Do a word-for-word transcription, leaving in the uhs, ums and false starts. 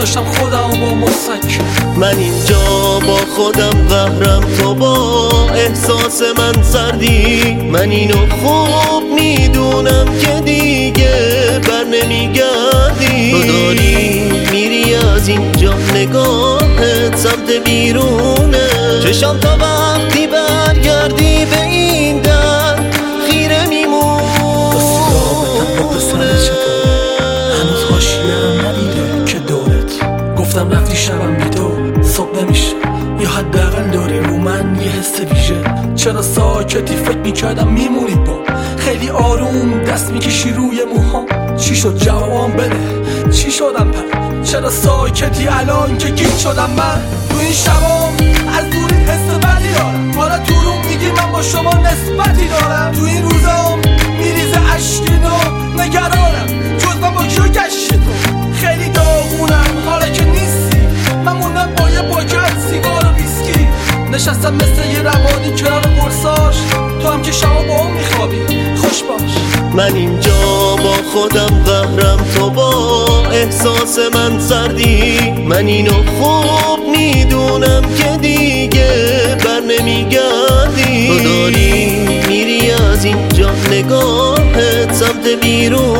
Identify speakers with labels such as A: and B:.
A: گذاشتم خودم با مسکن.
B: من اینجا با خودم قهرم، تو با احساس من سردی. من اینو خوب میدونم که دیگه بر نمیگردی. تو داری میری از اینجا، نگاهت سمت بیرونه. چشام تا وقتی برگردی به این در خیره میمونه.
A: هنوز حاشیه‌ام ندیده که دورت گفتم رفتی شبم بی تو صبح نمیشه، یا حداقل داری رو من یه حس ویژه. چرا ساکتی؟ فکر میکردم میمونی با خیلی آروم دست میکشی روی موهام. چی شد جوابم بده، چی شدم پر؟ چرا ساکتی الان که گیج شدم من؟ تو این شبام از دوری حس بدی دارم، حالا تو رو میگی من با شما نسبتی دارم. تو این روزام میریزه اشکین و نگرانم، جز من با کیو گشتی تو؟ خیلی داغونم حالا که نیستی، من موندم با یه پاکت سیگار و ویسکی. نشستم مثل یه روانی کنار قرصاش، تو هم که شما با هم میخوابی خوش باش.
B: من اینجا با خودم قهرم، تو با احساس من سردی. من اینو خوب میدونم که دیگه بر نمیگردی. تو داری میری از اینجا، نگاهت سمت بیرون.